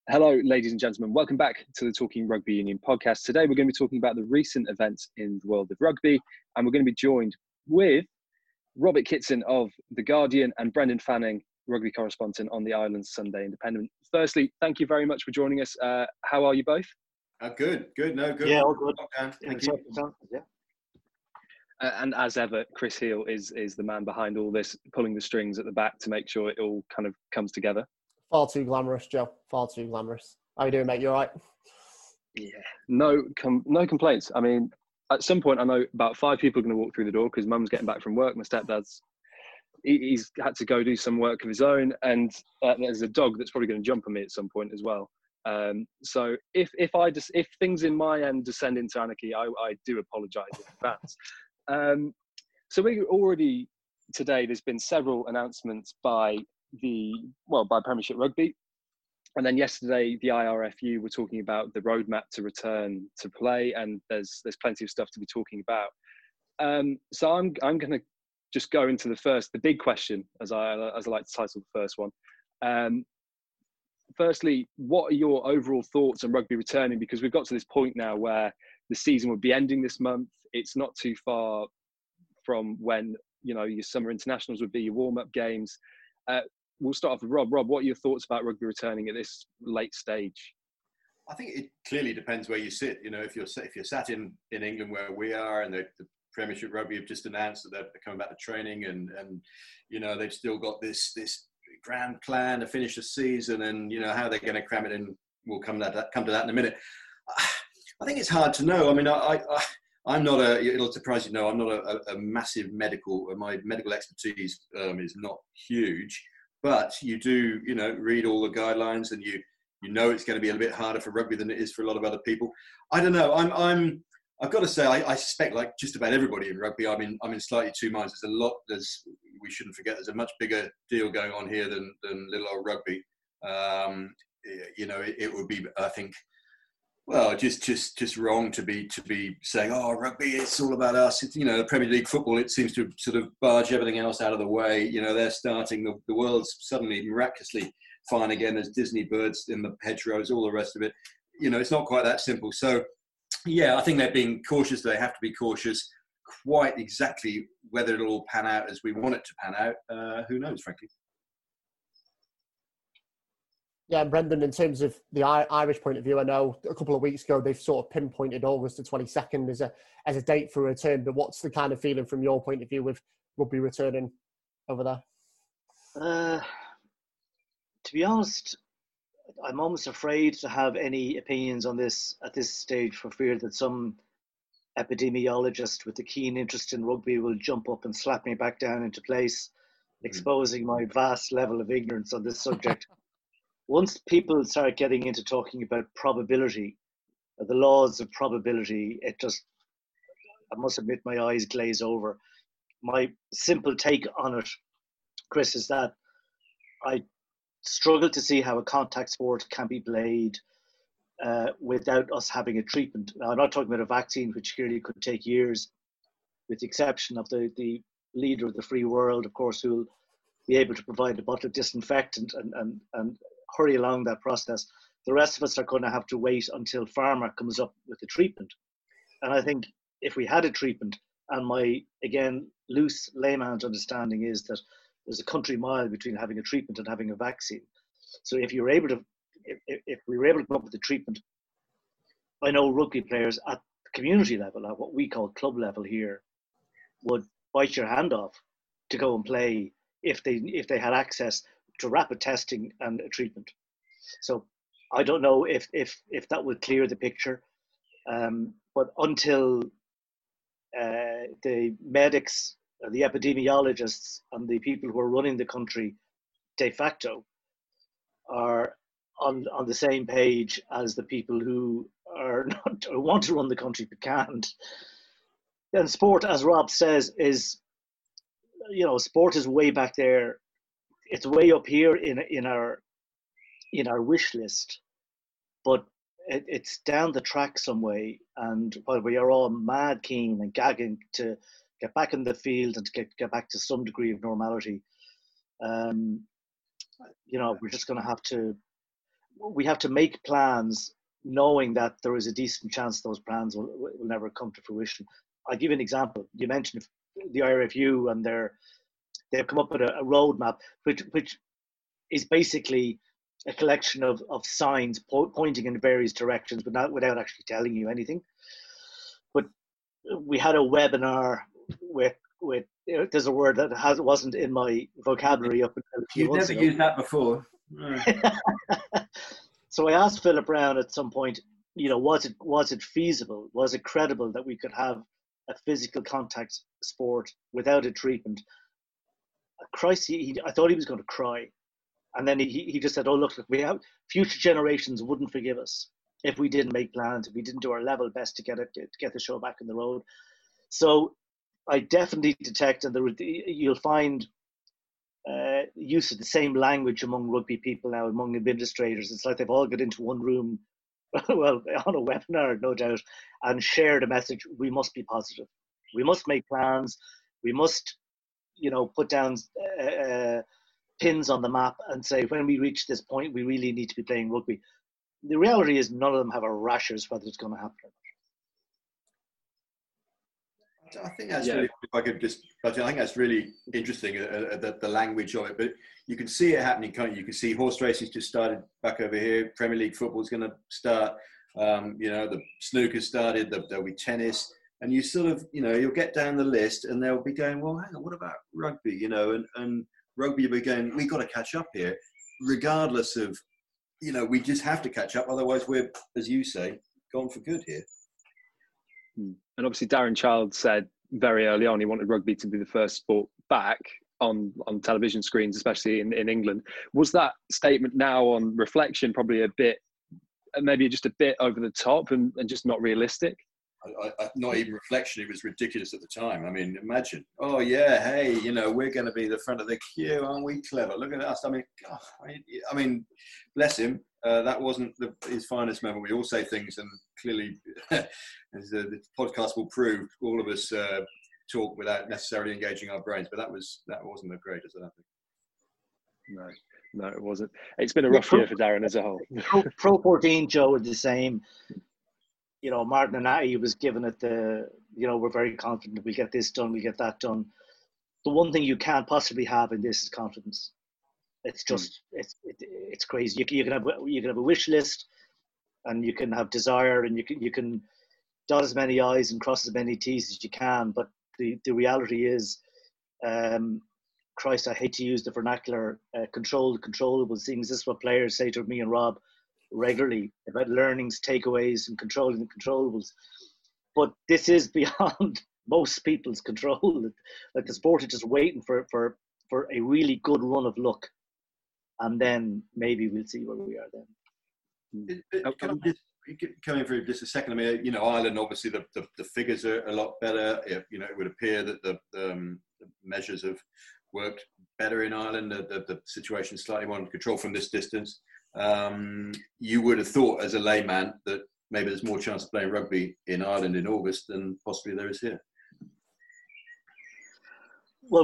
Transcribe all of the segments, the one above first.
Hello, ladies and gentlemen. Welcome back to the Talking Rugby Union podcast. Today, we're going to be talking about the recent events in the world of rugby, and we're going to be joined with Robert Kitson of The Guardian and Brendan Fanning, rugby correspondent on the Ireland Sunday Independent. Firstly, thank you very much for joining us. How are you both? Good. No, good. Yeah, all good. Thank you. Yeah. And as ever, Chris Heal is the man behind all this, pulling the strings at the back to make sure it all kind of comes together. Far too glamorous, Joe. Far too glamorous. How you doing, mate? You all right? Yeah, no complaints. I mean, at some point, I know about 5 people are going to walk through the door because Mum's getting back from work. My stepdad's he's had to go do some work of his own, and there's a dog that's probably going to jump on me at some point as well. So if things in my end descend into anarchy, I do apologise in advance. So we already today, there's been several announcements by Premiership Rugby, and then yesterday the IRFU were talking about the roadmap to return to play, and there's plenty of stuff to be talking about. So I'm going to just go into the big question, as I like to title the first one. Firstly, what are your overall thoughts on rugby returning? Because we've got to this point now where the season would be ending this month. It's not too far from when, your summer internationals would be, your warm-up games. We'll start off with Rob. Rob, what are your thoughts about rugby returning at this late stage? I think it clearly depends where you sit. If you're sat in England where we are, and the Premiership Rugby have just announced that they're coming back to training, and they've still got this grand plan to finish the season, and how they're going to cram it in. We'll come to that in a minute. I think it's hard to know. I mean, I'm not it'll surprise you. No, I'm not a massive my medical expertise is not huge, but you do, read all the guidelines, and you know it's going to be a little bit harder for rugby than it is for a lot of other people. I don't know. I've got to say, I suspect, like just about everybody in rugby, I'm in slightly two minds. We shouldn't forget, there's a much bigger deal going on here than little old rugby. It would be, I think, well, just wrong to be saying, oh, rugby, it's all about us. It's, the Premier League football, it seems to sort of barge everything else out of the way. They're starting, the world's suddenly miraculously fine again. There's Disney birds in the hedgerows, all the rest of it. It's not quite that simple. So, yeah, I think they're being cautious. They have to be cautious. Quite exactly whether it'll all pan out as we want it to pan out, who knows, frankly. Yeah, Brendan, in terms of the Irish point of view, I know a couple of weeks ago they've sort of pinpointed August the 22nd as a date for return, but what's the kind of feeling from your point of view with rugby returning over there? To be honest, I'm almost afraid to have any opinions on this at this stage, for fear that some epidemiologist with a keen interest in rugby will jump up and slap me back down into place, exposing my vast level of ignorance on this subject. Once people start getting into talking about probability, the laws of probability, I must admit, my eyes glaze over. My simple take on it, Chris, is that I struggle to see how a contact sport can be played without us having a treatment. Now, I'm not talking about a vaccine, which clearly could take years, with the exception of the leader of the free world, of course, who will be able to provide a bottle of disinfectant and hurry along that process. The rest of us are going to have to wait until pharma comes up with a treatment. And I think if we had a treatment, and my, again, loose layman's understanding is that there's a country mile between having a treatment and having a vaccine. So if we were able to come up with a treatment, I know rugby players at the community level, at what we call club level here, would bite your hand off to go and play if they had access to rapid testing and a treatment. So I don't know if that would clear the picture, but until the medics, the epidemiologists, and the people who are running the country de facto are on the same page as the people who are not, or want to run the country but can't. And sport, as Rob says, is, sport is way back there. It's way up here in our wish list, but it's down the track some way. And while we are all mad keen and gagging to get back in the field and to get back to some degree of normality, we're just going to have to. we have to make plans knowing that there is a decent chance those plans will never come to fruition. I'll give you an example. You mentioned the IRFU, and they've come up with a roadmap, which is basically a collection of signs pointing in various directions, but not without actually telling you anything. But we had a webinar with there's a word that wasn't in my vocabulary up until a few You've months never ago. used that before. So I asked Philip Brown at some point, was it feasible? Was it credible that we could have a physical contact sport without a treatment? Christ, I thought he was going to cry. And then he just said, oh, look, we have future generations wouldn't forgive us if we didn't make plans, if we didn't do our level best to get the show back on the road. So I definitely detect, and you'll find use of the same language among rugby people now, among administrators. It's like they've all got into one room, well, on a webinar, no doubt, and shared a message. We must be positive. We must make plans. We must, put down pins on the map and say, when we reach this point, we really need to be playing rugby. The reality is none of them have a rashers whether it's going to happen or not. I think that's really, if I could just, I think that's really interesting, the language of it. But you can see it happening, can't you? You can see horse races just started back over here. Premier League football is going to start. The snooker started. There'll be tennis, and you sort of, you'll get down the list, and they'll be going, well, hang on, what about rugby? And rugby will be going, we've got to catch up here, regardless of, we just have to catch up. Otherwise, we're, as you say, gone for good here. And obviously Darren Child said very early on he wanted rugby to be the first sport back on television screens, especially in England. Was that statement now on reflection probably maybe just a bit over the top and just not realistic? Not even reflection, it was ridiculous at the time. I mean, imagine, oh yeah, hey, we're going to be the front of the queue, aren't we clever? Look at us. I mean, bless him. That wasn't his finest moment. We all say things, and clearly, as the podcast will prove, all of us talk without necessarily engaging our brains. But that wasn't the greatest, I don't think. No, it wasn't. It's been a rough year for Darren as a whole. Pro 14, Joe, were the same. Martin and I was given it we're very confident we get this done, we get that done. The one thing you can't possibly have in this is confidence. It's just it's crazy. You can have a wish list, and you can have desire, and you can dot as many I's and cross as many T's as you can. But the reality is, Christ, I hate to use the vernacular, control the controllables things. This is what players say to me and Rob regularly about learnings, takeaways, and controlling the controllables. But this is beyond most people's control. Like the sport is just waiting for a really good run of luck, and then maybe we'll see where we are then. Can I just come in for just a second? I mean, Ireland, obviously the figures are a lot better. It would appear that the measures have worked better in Ireland. The situation is slightly more under control from this distance. You would have thought as a layman that maybe there's more chance of playing rugby in Ireland in August than possibly there is here. Well,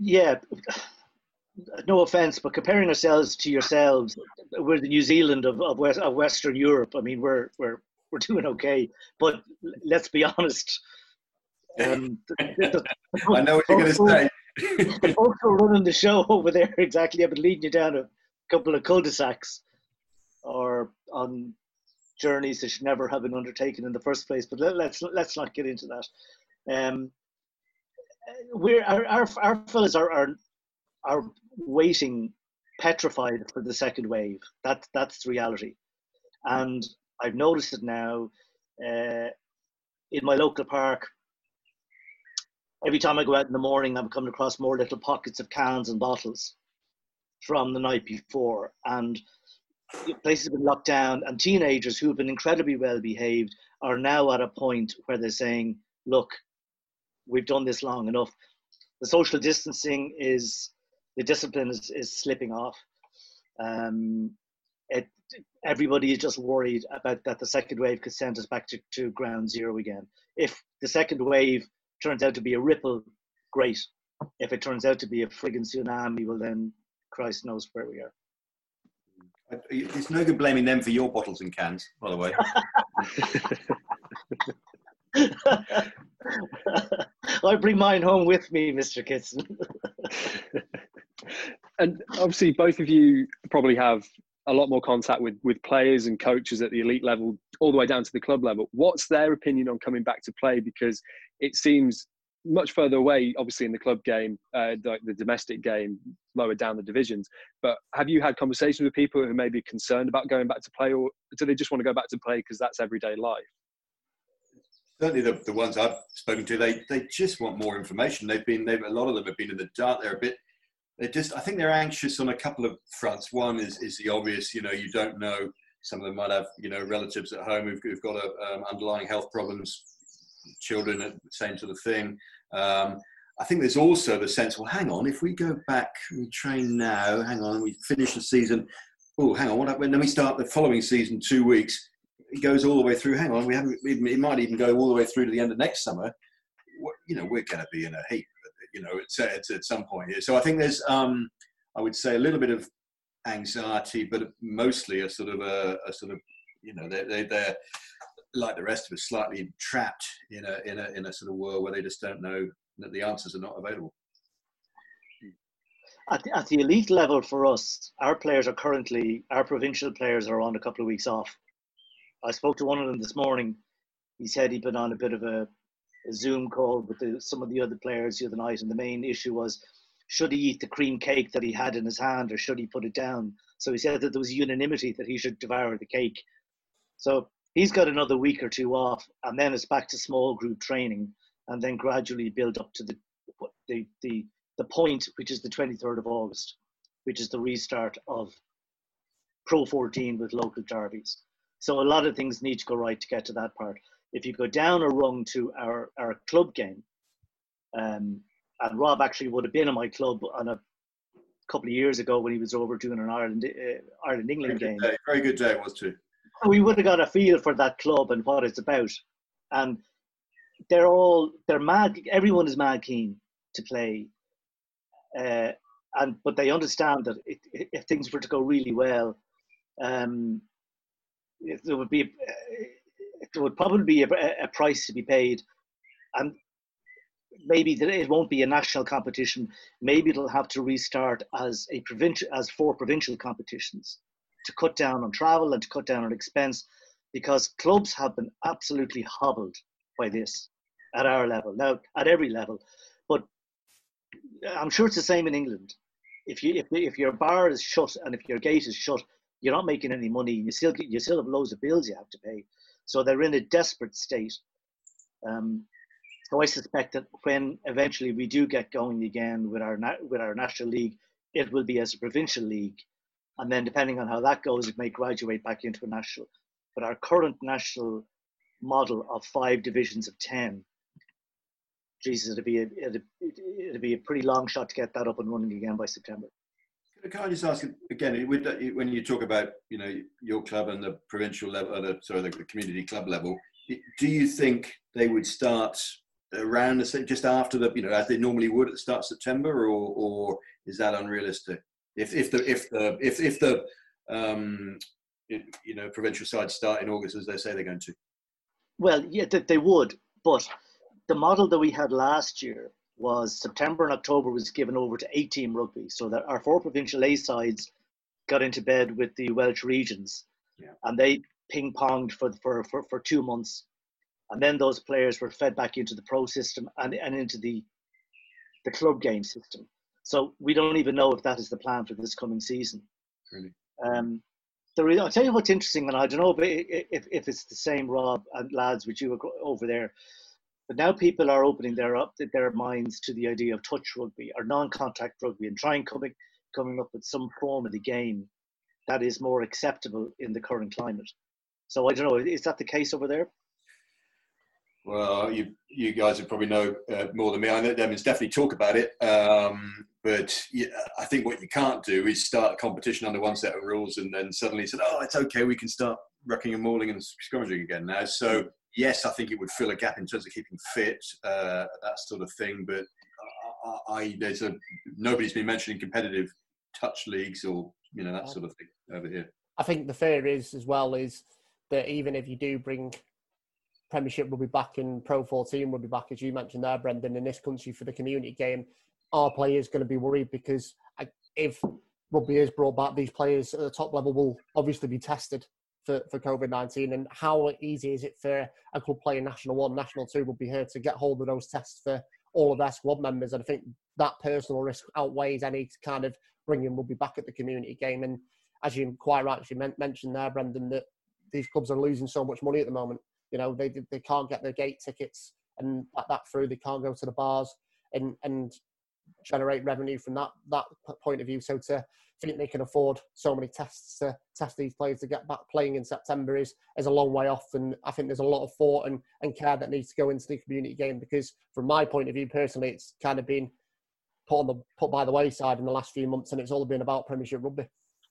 no offense, but comparing ourselves to yourselves, we're the New Zealand of Western Europe. I mean, we're doing okay, but let's be honest. I know what you're going to say. The folks who are running the show over there exactly have been leading you down a couple of cul-de-sacs or on journeys that should never have been undertaken in the first place. But let's not get into that. Our fellas are waiting, petrified for the second wave. That's the reality, and I've noticed it now in my local park. Every time I go out in the morning, I'm coming across more little pockets of cans and bottles from the night before, and places have been locked down, and teenagers who have been incredibly well behaved are now at a point where they're saying, look, we've done this long enough. The social distancing the discipline is slipping off. Everybody is just worried about that the second wave could send us back to ground zero again. If the second wave turns out to be a ripple, great. If it turns out to be a friggin' tsunami, well then Christ knows where we are. It's no good blaming them for your bottles and cans, by the way. I bring mine home with me, Mr. Kitson. And obviously, both of you probably have a lot more contact with players and coaches at the elite level, all the way down to the club level. What's their opinion on coming back to play? Because it seems much further away, obviously, in the club game, the domestic game, lower down the divisions. But have you had conversations with people who may be concerned about going back to play, or do they just want to go back to play because that's everyday life? Certainly, the ones I've spoken to, they just want more information. A lot of them have been in the dark. I think they're anxious on a couple of fronts. One is the obvious. You don't know. Some of them might have relatives at home who've got underlying health problems, children, same sort of thing. I think there's also the sense, well, hang on, if we go back, we train now, hang on, we finish the season, oh, hang on, then we start the following season 2 weeks, it goes all the way through, hang on, it might even go all the way through to the end of next summer. We're going to be in a heap, at some point here. So I think there's, I would say, a little bit of anxiety, but mostly a sort of, they're like the rest of us, slightly trapped in a sort of world where they just don't know that the answers are not available. At the elite level for us, our provincial players are on a couple of weeks off. I spoke to one of them this morning. He said he'd been on a bit of a Zoom call with some of the other players the other night, and the main issue was, should he eat the cream cake that he had in his hand, or should he put it down? So he said that there was unanimity that he should devour the cake. So he's got another week or two off, and then it's back to small group training, and then gradually build up to the point, which is the 23rd of August, which is the restart of Pro 14 with local derbies. So a lot of things need to go right to get to that part. If you go down a rung to our club game, and Rob actually would have been in my club on a couple of years ago when he was over doing an Ireland-England game. Very good day it was too. We would have got a feel for that club and what it's about. And they're mad. Everyone is mad keen to play. But they understand that if things were to go really well, there would probably be a price to be paid, and maybe it won't be a national competition. Maybe it'll have to restart as 4 provincial competitions to cut down on travel and to cut down on expense, because clubs have been absolutely hobbled by this at our level, now at every level. But I'm sure it's the same in England. If your bar is shut and if your gate is shut, you're not making any money. You still have loads of bills you have to pay. So they're in a desperate state. So I suspect that when eventually we do get going again with our national league, it will be as a provincial league, and then depending on how that goes, it may graduate back into a national. But our current national model of 5 divisions of 10, Jesus, it'd be a pretty long shot to get that up and running again by September. Can I just ask again, when you talk about your club and the provincial level, the community club level, do you think they would start around just after as they normally would at the start of September, or is that unrealistic? If the provincial sides start in August as they say they're going to? Well, yeah, they would, but the model that we had last year was September and October was given over to 8-team rugby, so that our 4 provincial A sides got into bed with the Welsh regions, and they ping-ponged for 2 months, and then those players were fed back into the pro system and into the club game system. So we don't even know if that is the plan for this coming season. Really? I'll tell you what's interesting, and I don't know if it's the same, Rob and lads, with you over there. But now people are opening their minds to the idea of touch rugby or non-contact rugby, and coming up with some form of the game that is more acceptable in the current climate. So I don't know, is that the case over there? Well, you guys would probably know more than me. I know there's definitely talk about it, but I think what you can't do is start a competition under one set of rules and then suddenly say, "Oh, it's okay, we can start rucking and mauling and scrummaging again now." So yes, I think it would fill a gap in terms of keeping fit, that sort of thing. But nobody's been mentioning competitive touch leagues or that sort of thing over here. I think the fear is as well is that even if you do bring Premiership will be back and Pro 14 will be back, as you mentioned there, Brendan, in this country for the community game, are players going to be worried? Because if rugby is brought back, these players at the top level will obviously be tested for COVID-19. And how easy is it for a club playing National 1, National 2 will be here to get hold of those tests for all of their squad members? And I think that personal risk outweighs any kind of bringing rugby back at the community game. And as you quite rightly mentioned there, Brendan, that these clubs are losing so much money at the moment. You know, they can't get their gate tickets and that through. They can't go to the bars and generate revenue from that point of view. So to think they can afford so many tests to test these players to get back playing in September is a long way off. And I think there's a lot of thought and care that needs to go into the community game, because from my point of view personally, it's kind of been put by the wayside in the last few months, and it's all been about Premiership rugby.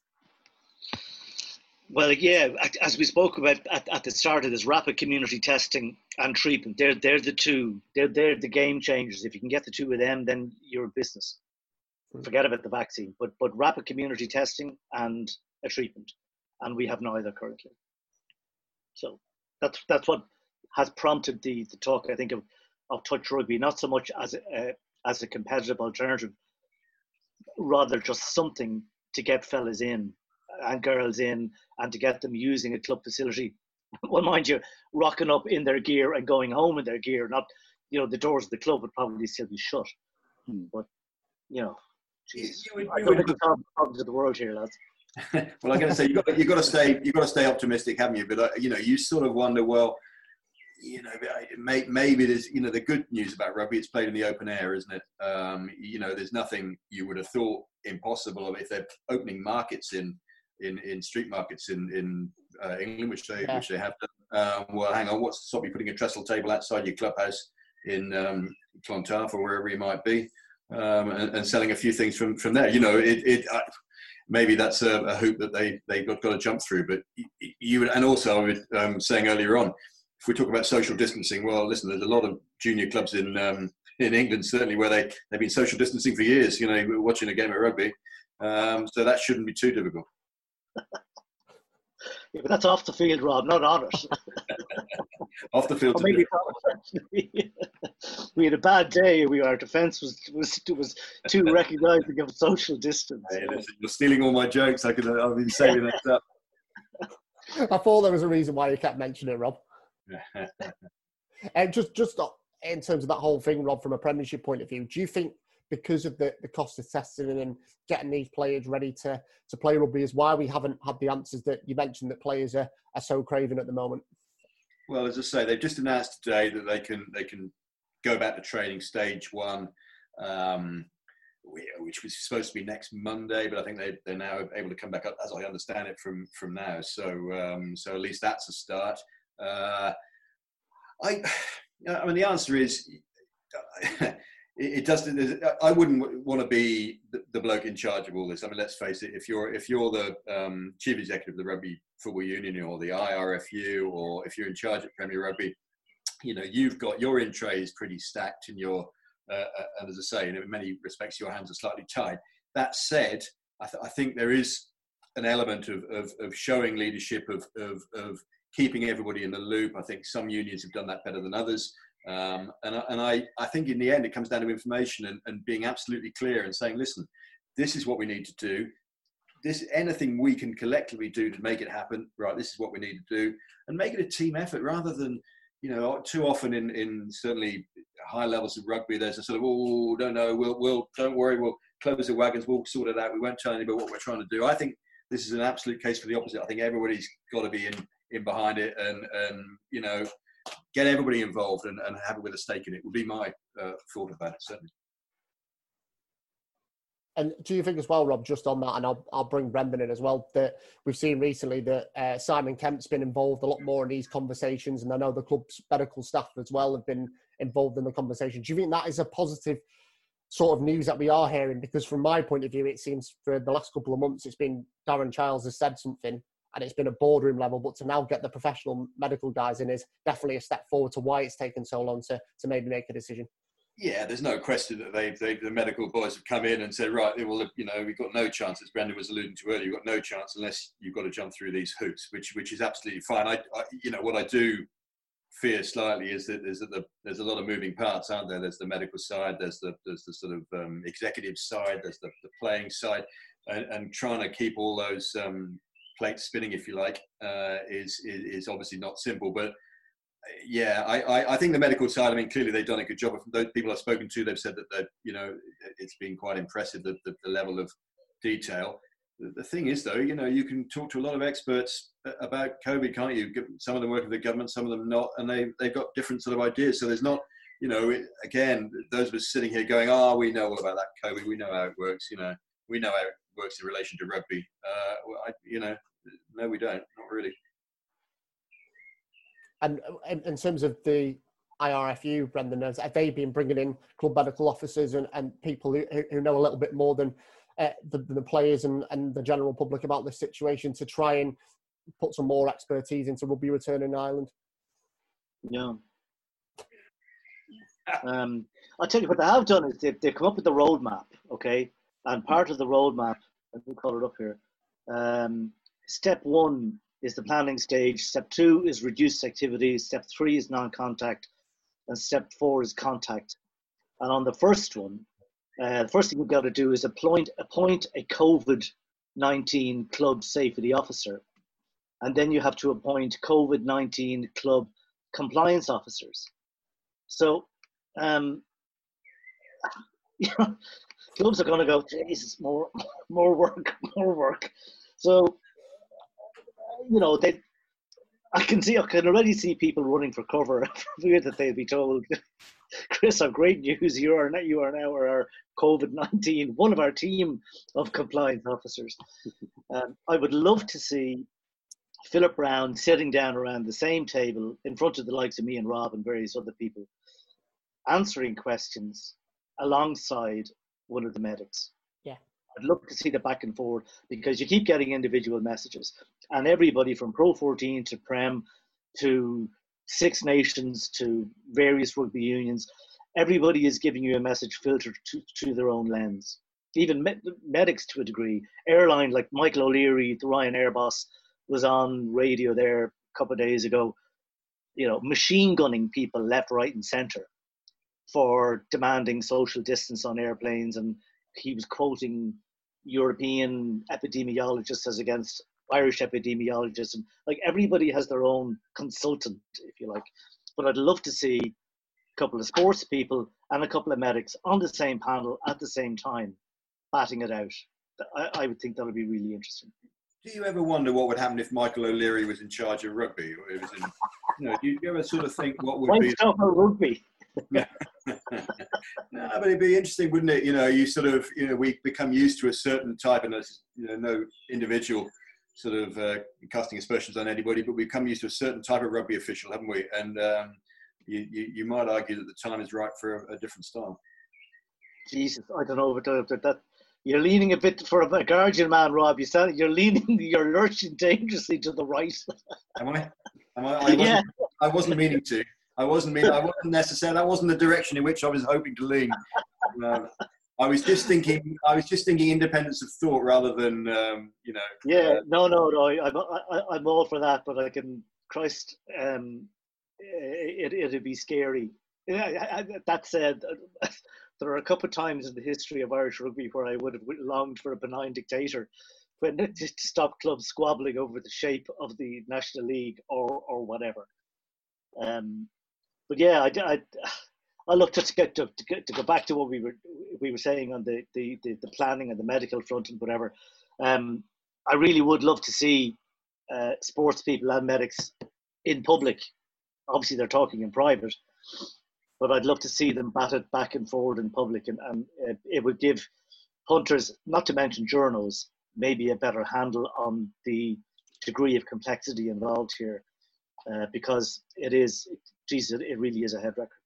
Well, yeah, as we spoke about at the start of this, rapid community testing and treatment, they're the two. They're the game changers. If you can get the two of them, then you're a business. Forget about the vaccine. But rapid community testing and a treatment, and we have neither currently. So that's what has prompted the talk, I think, of touch rugby, not so much as a competitive alternative, rather just something to get fellas in and girls in, and to get them using a club facility. Well, mind you, rocking up in their gear and going home in their gear. Not, the doors of the club would probably still be shut. But, geez, I don't think we're talking to the world here, lads. Well, I'm going to say you've got to stay optimistic, haven't you? But you sort of wonder, well, maybe there's the good news about rugby. It's played in the open air, isn't it? There's nothing you would have thought impossible if they're opening markets in street markets in England, which they have done. Well, hang on, what's to stop you putting a trestle table outside your clubhouse in Clontarf or wherever you might be, and selling a few things from there? Maybe that's a hoop that they got to jump through. But and also I was saying earlier on, if we talk about social distancing, well, listen, there's a lot of junior clubs in England certainly where they've been social distancing for years. Watching a game of rugby, so that shouldn't be too difficult. Yeah, but that's off the field, Rob, not on it. Off the field. We had a bad day. Our defence was too recognising of social distance. Hey, listen, you're stealing all my jokes. I've been saving that up. I thought there was a reason why you kept mentioning it, Rob. And just in terms of that whole thing, Rob, from a Premiership point of view, do you think because of the cost of testing and getting these players ready to play rugby is why we haven't had the answers that you mentioned that players are so craving at the moment? Well, as I say, they've just announced today that they can go back to training stage 1, which was supposed to be next Monday, but I think they're now able to come back up, as I understand it, from now. So at least that's a start. I mean, the answer is it does. I wouldn't want to be the bloke in charge of all this. I mean, let's face it. If you're the chief executive of the Rugby Football Union or the IRFU, or if you're in charge at Premier Rugby, you've got your in tray is pretty stacked, and and as I say, in many respects, your hands are slightly tied. That said, I think there is an element of showing leadership, of keeping everybody in the loop. I think some unions have done that better than others. And I think in the end, it comes down to information and being absolutely clear and saying, listen, this is what we need to do. Anything we can collectively do to make it happen, right, this is what we need to do. And make it a team effort rather than, too often in certainly high levels of rugby, there's a sort of, oh, don't know, don't worry, we'll close the wagons, we'll sort it out. We won't tell anybody what we're trying to do. I think this is an absolute case for the opposite. I think everybody's got to be in behind it and get everybody involved and have it with a stake in it would be my thought about it, certainly. And do you think as well, Rob, just on that, and I'll bring Brendan in as well, that we've seen recently that Simon Kemp's been involved a lot more in these conversations, and I know the club's medical staff as well have been involved in the conversation. Do you think that is a positive sort of news that we are hearing? Because from my point of view, it seems for the last couple of months, it's been Darren Childs has said something, and it's been a boardroom level, but to now get the professional medical guys in is definitely a step forward to why it's taken so long to maybe make a decision. Yeah, there's no question that the medical boys have come in and said, right, well, you know, we've got no chance, as Brendan was alluding to earlier, you've got no chance unless you've got to jump through these hoops, which is absolutely fine. I you know, what I do fear slightly is that there's a lot of moving parts, aren't there? There's the medical side, there's the sort of executive side, there's the playing side, and trying to keep all those plates spinning, if you like, is obviously not simple, but. Yeah, I think the medical side, I mean, clearly they've done a good job. Those people I've spoken to, they've said that, you know, it's been quite impressive, the level of detail. The thing is, though, you know, you can talk to a lot of experts about COVID, can't you? Some of them work with the government, some of them not, and they've got different sort of ideas. So there's not, you know, again, those of us sitting here going, oh, we know all about that COVID, we know how it works, you know, we know how it works in relation to rugby. You know, no, we don't, not really. And in terms of the IRFU, Brendan, have they been bringing in club medical officers and people who know a little bit more than the players and the general public about this situation to try and put some more expertise into rugby return in Ireland? Yeah. I'll tell you what they have done is they've come up with the roadmap, okay? And part of the roadmap, let me call it up here, step 1 is the planning stage. Step 2 is reduced activity. Step 3 is non-contact. And step 4 is contact. And on the first one, the first thing you've got to do is appoint a COVID-19 club safety officer. And then you have to appoint COVID-19 club compliance officers. So, you know, clubs are going to go, Jesus, more work. So, you know, I can already see people running for cover for fear that they'll be told, Chris, I've great news. You are now our COVID-19, one of our team of compliance officers. I would love to see Philip Brown sitting down around the same table in front of the likes of me and Rob and various other people, answering questions alongside one of the medics. I'd love to see the back and forth, because you keep getting individual messages, and everybody from Pro 14 to Prem to Six Nations to various rugby unions, everybody is giving you a message filtered to their own lens. Even medics to a degree. Airline like Michael O'Leary, the Ryanair boss, was on radio there a couple of days ago, you know, machine gunning people left, right and centre for demanding social distance on airplanes, and he was quoting European epidemiologists as against Irish epidemiologists, and like everybody has their own consultant, if you like. But I'd love to see a couple of sports people and a couple of medics on the same panel at the same time, batting it out. I would think that would be really interesting. Do you ever wonder what would happen if Michael O'Leary was in charge of rugby? Or it was in, you know, do you ever sort of think what would be? Rugby. No, but it'd be interesting, wouldn't it? You know, we become used to a certain type, and there's, you know, no individual sort of casting aspersions on anybody, but we've come used to a certain type of rugby official, haven't we? And you might argue that the time is right for a different style. Jesus, I don't know, but that you're leaning a bit for a Guardian man, Rob. You're lurching dangerously to the right. Am I? Yeah. I wasn't meaning to. I wasn't necessarily. That wasn't the direction in which I was hoping to lean. I was just thinking independence of thought rather than, you know. Yeah, no. I'm all for that, but I can, Christ, it'd be scary. That said, there are a couple of times in the history of Irish rugby where I would have longed for a benign dictator, when to stop clubs squabbling over the shape of the National League or whatever. But yeah, I look to go back to what we were saying on the planning and the medical front and whatever. I really would love to see sports people and medics in public. Obviously, they're talking in private, but I'd love to see them batted back and forward in public, and it would give punters, not to mention journos, maybe a better handle on the degree of complexity involved here, because it really is a head record.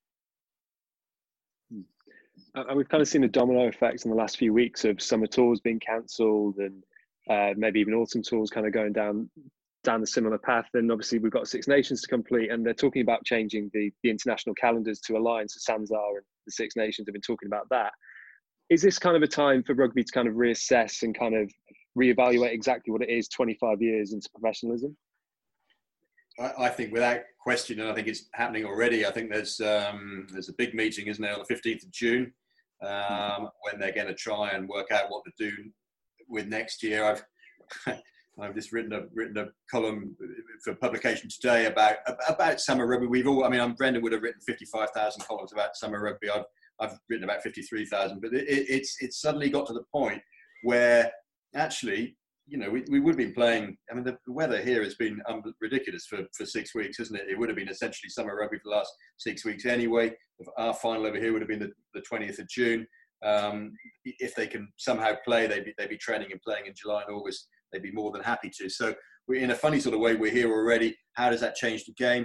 And we've kind of seen the domino effects in the last few weeks of summer tours being cancelled, and maybe even autumn tours kind of going down down a similar path. Then obviously we've got Six Nations to complete, and they're talking about changing the international calendars to align. So SANZAAR and the Six Nations have been talking about that. Is this kind of a time for rugby to kind of reassess and kind of reevaluate exactly what it is 25 years into professionalism? I think without question, and I think it's happening already. I think there's a big meeting, isn't there, on the 15th of June, when they're going to try and work out what to do with next year. I've just written a column for publication today about summer rugby. Brendan would have written 55,000 columns about summer rugby. I've written about 53,000, but it's suddenly got to the point where actually, we would have been playing. I mean, the weather here has been ridiculous for 6 weeks, isn't it? It would have been essentially summer rugby for the last 6 weeks anyway. Our final over here would have been the 20th of June. If they can somehow play, they'd be training and playing in July and August. They'd be more than happy to. So we're in a funny sort of way. We're here already. How does that change the game?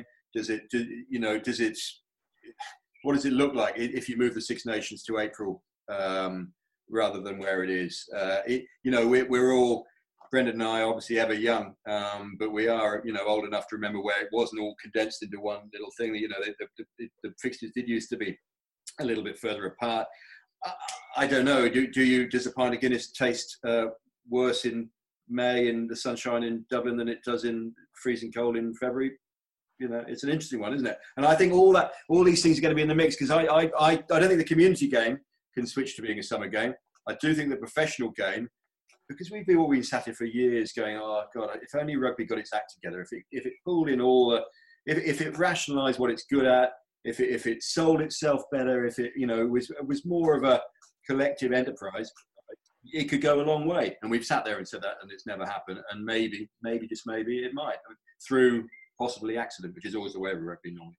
What does it look like if you move the Six Nations to April rather than where it is? We're all, Brendan and I, obviously ever young, but we are, old enough to remember where it wasn't all condensed into one little thing. The fixtures did used to be a little bit further apart. I don't know. Does a pint of Guinness taste worse in May in the sunshine in Dublin than it does in freezing cold in February? It's an interesting one, isn't it? And I think all these things are going to be in the mix, because I don't think the community game can switch to being a summer game. I do think the professional game, because we've all been sat here for years going, oh God, if only rugby got its act together, if it pulled in if it rationalised what it's good at, if it sold itself better, if it was more of a collective enterprise, it could go a long way. And we've sat there and said that, and it's never happened. And maybe just maybe it might, through possibly accident, which is always the way of rugby normally.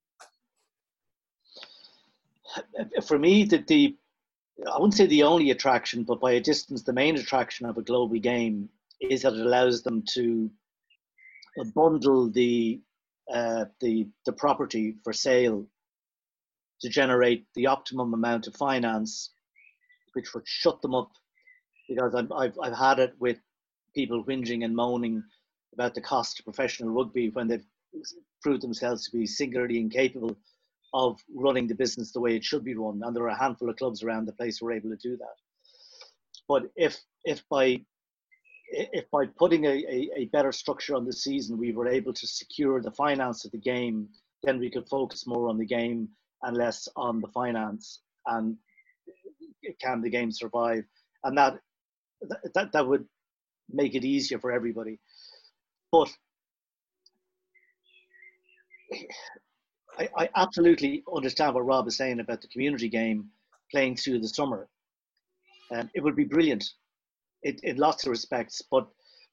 For me, I wouldn't say the only attraction, but by a distance, the main attraction of a global game is that it allows them to bundle the property for sale to generate the optimum amount of finance, which would shut them up. Because I've had it with people whinging and moaning about the cost of professional rugby when they've proved themselves to be singularly incapable of running the business the way it should be run, and there are a handful of clubs around the place who are able to do that. But if by putting a better structure on the season, we were able to secure the finance of the game, then we could focus more on the game and less on the finance. And can the game survive? And that would make it easier for everybody. But I absolutely understand what Rob is saying about the community game playing through the summer. It would be brilliant in lots of respects. But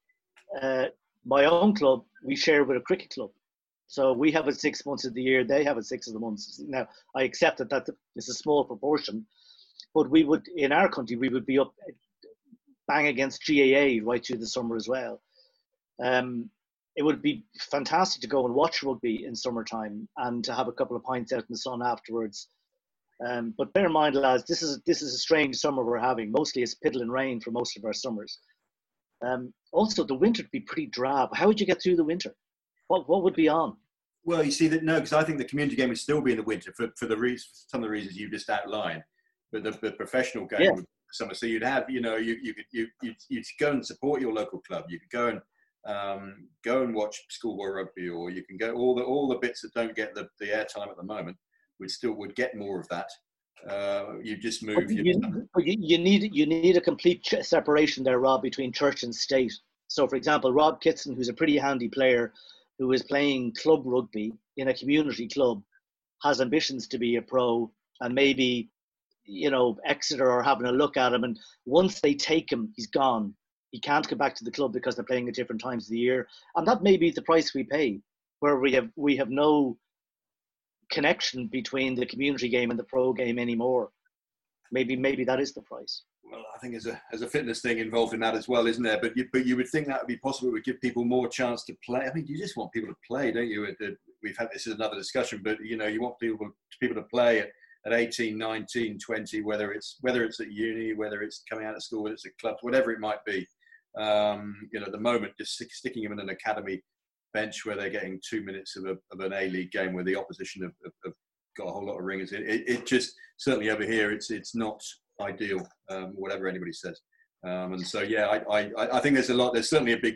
my own club, we share with a cricket club. So we have it 6 months of the year, they have it 6 of the months. Now, I accept that is a small proportion, but we would, in our country, we would be up bang against GAA right through the summer as well. It would be fantastic to go and watch rugby in summertime and to have a couple of pints out in the sun afterwards. But bear in mind, lads, this is a strange summer we're having. Mostly it's piddling rain for most of our summers. Also, the winter would be pretty drab. How would you get through the winter? What would be on? Well, you see that no, because I think the community game would still be in the winter for some of the reasons you just outlined. But the professional game would be summer. So you'd have, you'd go and support your local club. You could go and watch schoolboy rugby, or you can go all the bits that don't get the airtime at the moment would get more of that. You just move. You need a complete separation there, Rob, between church and state. So, for example, Rob Kitson, who's a pretty handy player, who is playing club rugby in a community club, has ambitions to be a pro, and maybe Exeter are having a look at him, and once they take him, he's gone. He can't come back to the club because they're playing at different times of the year, and that may be the price we pay, where we have no connection between the community game and the pro game anymore. Maybe that is the price. Well, I think there's a fitness thing involved in that as well, isn't there? But you would think that would be possible. It would give people more chance to play. I mean, you just want people to play, don't you? We've had this is another discussion, but you want people to play at 18, 19, 20, whether it's at uni, whether it's coming out of school, whether it's at clubs, whatever it might be. At the moment, just sticking them in an academy bench where they're getting 2 minutes of an A-League game where the opposition have got a whole lot of ringers. It just, certainly over here, it's not ideal, whatever anybody says. And so, yeah, I think there's certainly a big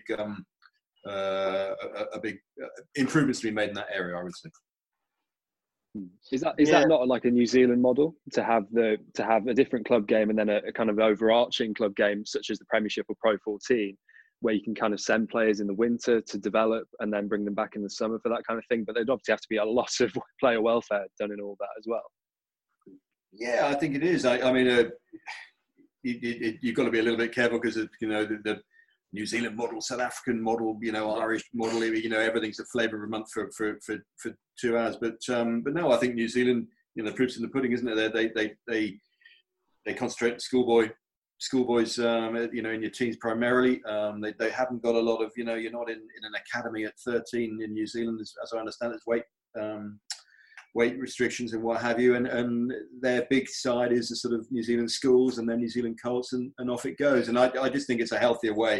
improvements to be made in that area, I would say. Is that not like a New Zealand model to have a different club game and then a kind of overarching club game such as the Premiership or Pro 14, where you can kind of send players in the winter to develop and then bring them back in the summer for that kind of thing? But there'd obviously have to be a lot of player welfare done in all that as well. Yeah, I think it is. I mean, you've got to be a little bit careful because the New Zealand model, South African model, Irish model, everything's a flavour of a month for 2 hours. But no, I think New Zealand, the proof's in the pudding, isn't it? They concentrate on schoolboys, in your teens primarily. They haven't got a lot of, you're not in an academy at 13 in New Zealand, as I understand it, weight restrictions and what have you, and their big side is the sort of New Zealand schools and then New Zealand Colts, and off it goes. And I just think it's a healthier way,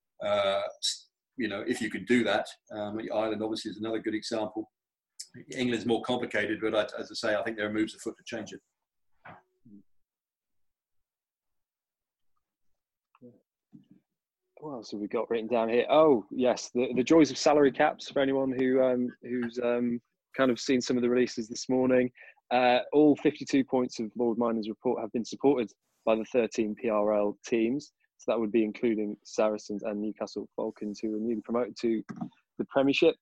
if you could do that. Ireland obviously is another good example. England's more complicated, but as I say, I think there are moves afoot to change it. What else have we got written down here? Oh yes, the joys of salary caps for anyone who's kind of seen some of the releases this morning. All 52 points of Lord Miners' report have been supported by the 13 PRL teams. So that would be including Saracens and Newcastle Falcons, who were newly promoted to the Premiership.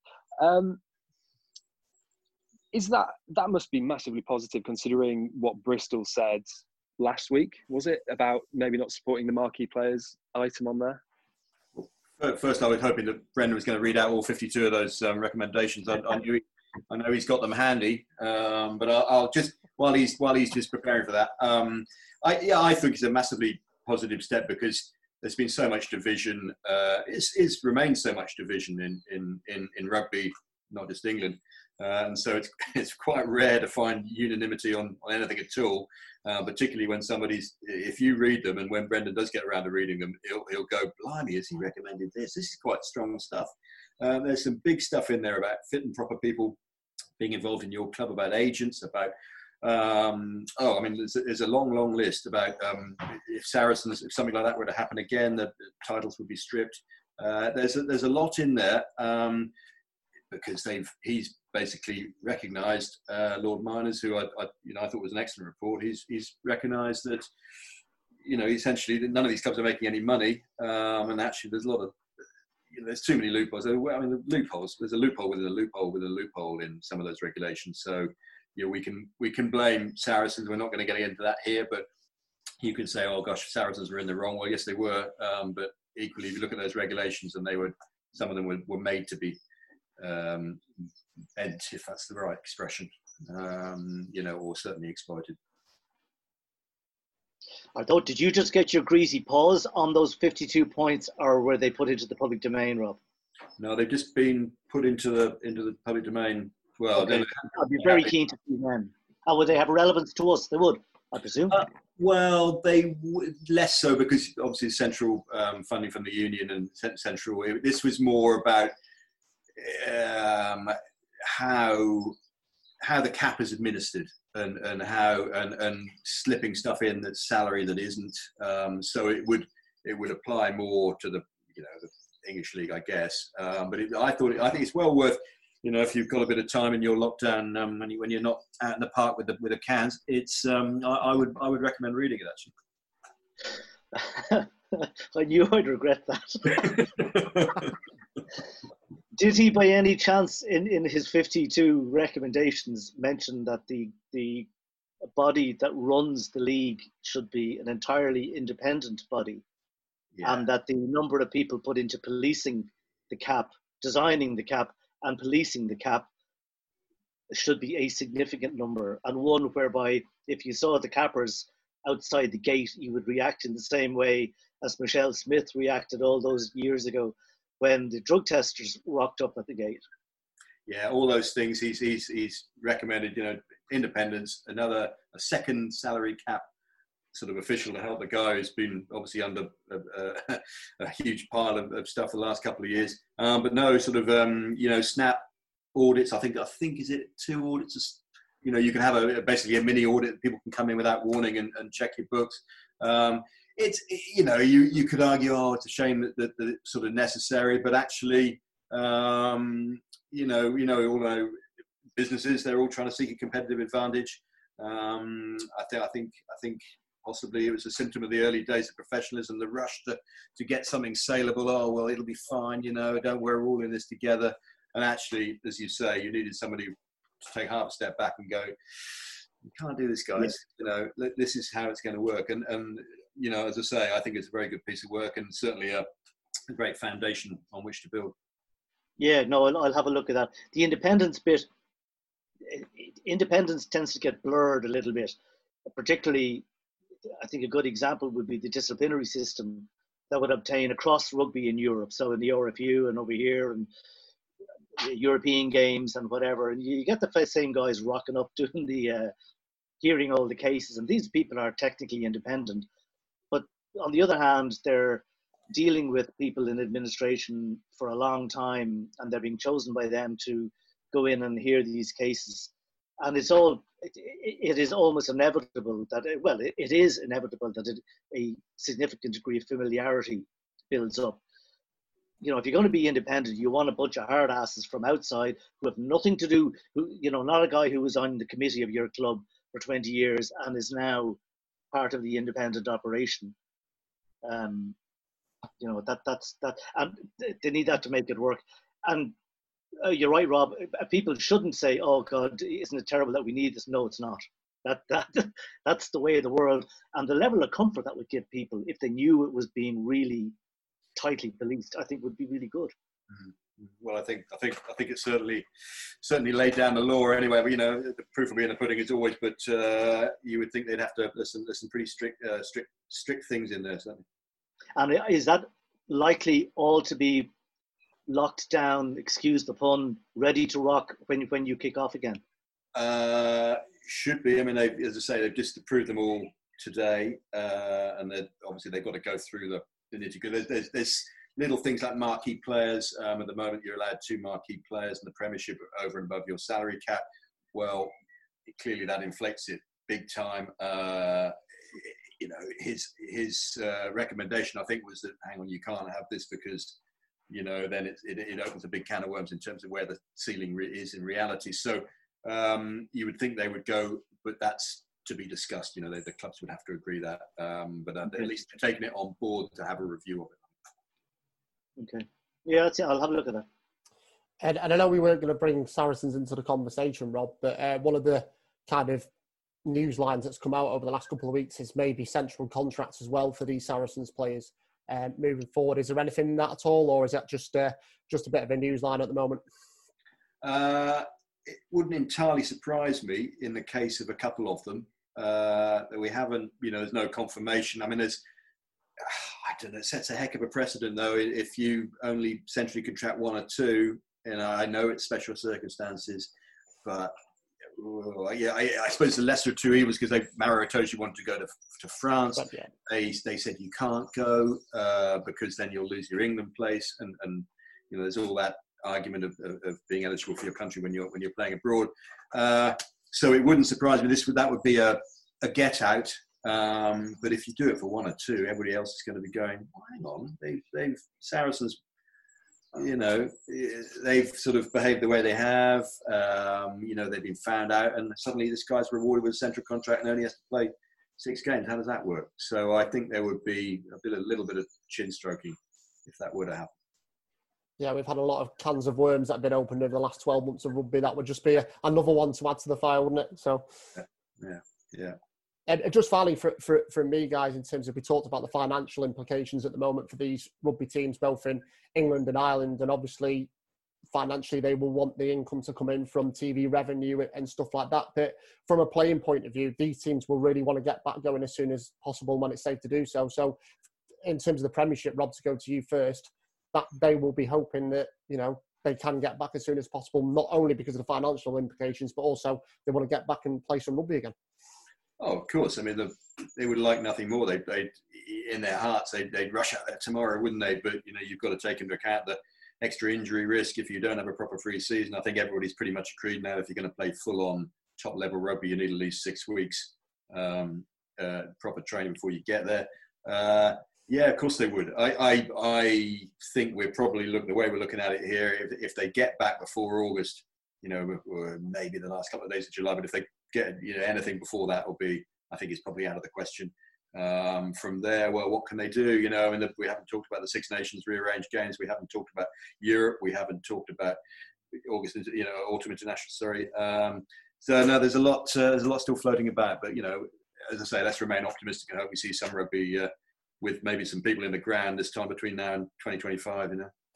That must be massively positive, considering what Bristol said last week, was it, about maybe not supporting the marquee players item on there? First, I was hoping that Brendan was going to read out all 52 of those recommendations. I know he's got them handy, but I'll just while he's just preparing for that. I think it's a massively positive step because there's been so much division. It's remained so much division in rugby, not just England, and so it's quite rare to find unanimity on anything at all. Particularly when if you read them, and when Brendan does get around to reading them, he'll go, blimey, has he recommended this? This is quite strong stuff. There's some big stuff in there about fit and proper people being involved in your club, about agents, about there's a long list about if Saracens, if something like that were to happen again, the titles would be stripped. There's a lot in there because he's basically recognised Lord Miners, who I thought was an excellent report. He's recognised that essentially that none of these clubs are making any money, and actually there's a lot of there's too many loopholes. There's a loophole within a loophole within a loophole in some of those regulations. So we can blame Saracens. We're not going to get into that here, but you could say, oh gosh, Saracens were in the wrong. Well, yes, they were, but equally, if you look at those regulations, and some of them were made to be bent, if that's the right expression, or certainly exploited. Although, did you just get your greasy paws on those 52 points, or were they put into the public domain, Rob? No, they've just been put into the public domain. Well, okay. I'd be very keen to see them. How would they have relevance to us? They would, I presume. Well, they would less so because obviously central funding from the union and central. This was more about how the cap is administered and how and slipping stuff in that's salary that isn't. So it would apply more to the the English league, I guess. But I think it's well worth. If you've got a bit of time in your lockdown, when you're not out in the park with the cans, it's I would recommend reading it actually. I knew I'd regret that. Did he, by any chance, in his 52 recommendations, mention that the body that runs the league should be an entirely independent body, and that the number of people put into policing the cap, designing the cap, and policing the cap should be a significant number, and one whereby if you saw the cappers outside the gate, you would react in the same way as Michelle Smith reacted all those years ago when the drug testers rocked up at the gate. Yeah, all those things. He's recommended, independence, a second salary cap sort of official to help the guy who's been obviously under a huge pile of stuff for the last couple of years. But no, sort of, snap audits. I think is it 2 audits? You can have basically a mini audit. People can come in without warning and check your books. You could argue, it's a shame that it's sort of necessary, but actually, we all know businesses, they're all trying to seek a competitive advantage. I think possibly it was a symptom of the early days of professionalism, the rush to get something saleable. Oh, well, it'll be fine, don't worry, we're all in this together. And actually, as you say, you needed somebody to take half a step back and go, you can't do this, guys. This is how it's going to work. And as I say, I think it's a very good piece of work and certainly a great foundation on which to build. Yeah, no, I'll have a look at that. The independence bit, independence tends to get blurred a little bit. Particularly, I think a good example would be the disciplinary system that would obtain across rugby in Europe. So in the RFU and over here and European games and whatever, and you get the same guys rocking up doing the hearing all the cases, and these people are technically independent, but on the other hand they're dealing with people in administration for a long time, and they're being chosen by them to go in and hear these cases, and it is almost inevitable that it is inevitable that a significant degree of familiarity builds up. If you're going to be independent, you want a bunch of hard asses from outside who have nothing to do, not a guy who was on the committee of your club for 20 years and is now part of the independent operation. That's that, and they need that to make it work. And you're right, Rob. People shouldn't say, "Oh God, isn't it terrible that we need this?" No, it's not. That's the way of the world, and the level of comfort that would give people if they knew it was being really tightly policed, I think would be really good. Well, I think it's certainly laid down the law anyway. But the proof will be in the pudding as always. But you would think they'd have to listen pretty strict things in there, certainly. And is that likely all to be locked down? Excuse the pun. Ready to rock when you kick off again? Should be. I mean, as I say, they've just approved them all today, and obviously they've got to go through the nitty-gritty. There's little things like marquee players. At the moment, you're allowed 2 marquee players in the Premiership over and above your salary cap. Well, clearly that inflates it big time. His recommendation, I think, was that, hang on, you can't have this because, then it opens a big can of worms in terms of where the ceiling is in reality. So you would think they would go, but that's to be discussed. The clubs would have to agree that, but at least taking it on board to have a review of it. Okay. Yeah, I'll have a look at that. And I know we weren't going to bring Saracens into the conversation, Rob, but one of the kind of news lines that's come out over the last couple of weeks is maybe central contracts as well for these Saracens players moving forward. Is there anything in that at all, or is that just a bit of a news line at the moment? It wouldn't entirely surprise me in the case of a couple of them that we haven't, there's no confirmation. I mean, I don't know, it sets a heck of a precedent though if you only centrally contract 1 or 2. I know it's special circumstances, but I suppose the lesser of 2 evils, because Mario Itoje wanted to go to France. But, yeah. They said you can't go because then you'll lose your England place, and there's all that argument of being eligible for your country when you're playing abroad. So it wouldn't surprise me. That would be a get out. But if you do it for 1 or 2, everybody else is going to be going, well, hang on, they've Saracens, they've sort of behaved the way they have. They've been found out, and suddenly this guy's rewarded with a central contract and only has to play 6 games. How does that work? So I think there would be a little bit of chin stroking if that were to happen. Yeah, we've had a lot of cans of worms that have been opened over the last 12 months of rugby. That would just be another one to add to the file, wouldn't it? So, yeah. And just finally, for me, guys, in terms of, we talked about the financial implications at the moment for these rugby teams, both in England and Ireland, and obviously financially they will want the income to come in from TV revenue and stuff like that. But from a playing point of view, these teams will really want to get back going as soon as possible when it's safe to do so. So in terms of the Premiership, Rob, to go to you first, that they will be hoping that, they can get back as soon as possible, not only because of the financial implications, but also they want to get back and play some rugby again. Oh, of course. I mean, they would like nothing more. They in their hearts, they'd rush out there tomorrow, wouldn't they? But you've got to take into account the extra injury risk if you don't have a proper pre-season. I think everybody's pretty much agreed now. If you're going to play full-on top-level rugby, you need at least 6 weeks proper training before you get there. Yeah, of course they would. I think we're probably the way we're looking at it here. If they get back before August, or maybe the last couple of days of July, but if they get anything before that, will be, I think it's probably out of the question. From there, well, what can they do? I mean, we haven't talked about the Six Nations rearranged games. We haven't talked about Europe. We haven't talked about August, autumn international. Sorry. So no, there's a lot still floating about. But as I say, let's remain optimistic and hope we see some rugby with maybe some people in the ground this time between now and 2025.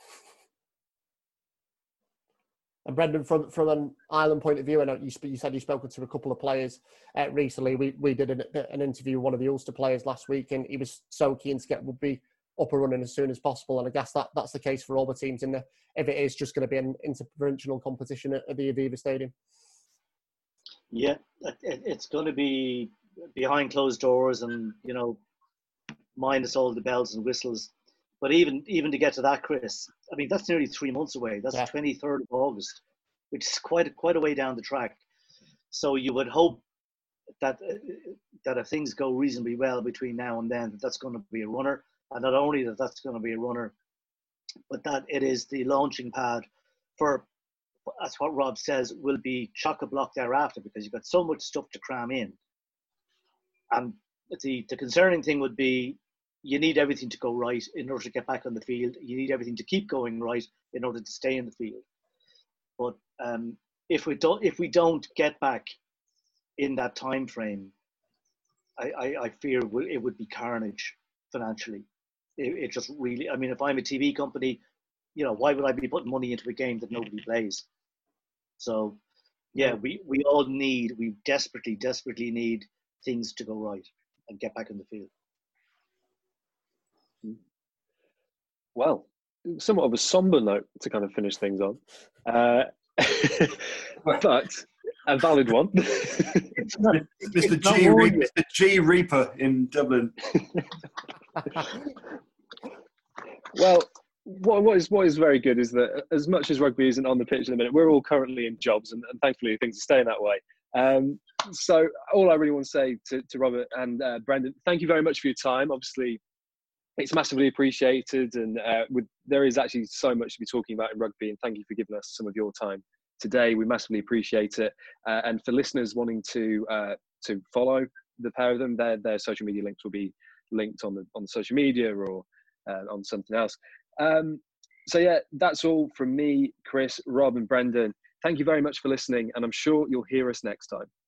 And Brendan, from an Ireland point of view, I know you said you've spoken to a couple of players recently. We did an interview with one of the Ulster players last week, and he was so keen to get rugby up and running as soon as possible. And I guess that's the case for all the teams if it is just going to be an interprovincial competition at the Aviva Stadium. Yeah, it's going to be behind closed doors and, minus all the bells and whistles. But even to get to that, Chris, I mean, that's nearly 3 months away. That's the 23rd of August, which is quite a way down the track. So you would hope that if things go reasonably well between now and then, that's going to be a runner. And not only that's going to be a runner, but that it is the launching pad for, that's what Rob says, will be chock-a-block thereafter, because you've got so much stuff to cram in. And the concerning thing would be, you need everything to go right in order to get back on the field. You need everything to keep going right in order to stay in the field. But if we don't get back in that time frame, I fear it would be carnage financially. It just really, I mean, if I'm a TV company, why would I be putting money into a game that nobody plays? So, yeah, we desperately need things to go right and get back in the field. Well, somewhat of a somber note to kind of finish things on, but a valid one. Mr. G Reaper in Dublin. Well, what is very good is that as much as rugby isn't on the pitch in the minute, we're all currently in jobs, and thankfully things are staying that way. So all I really want to say to Robert and Brendan, thank you very much for your time. Obviously, it's massively appreciated, and there is actually so much to be talking about in rugby, and thank you for giving us some of your time today. We massively appreciate it. And for listeners wanting to follow the pair of them, their social media links will be linked on the social media or on something else. So yeah, that's all from me, Chris, Rob and Brendan. Thank you very much for listening, and I'm sure you'll hear us next time.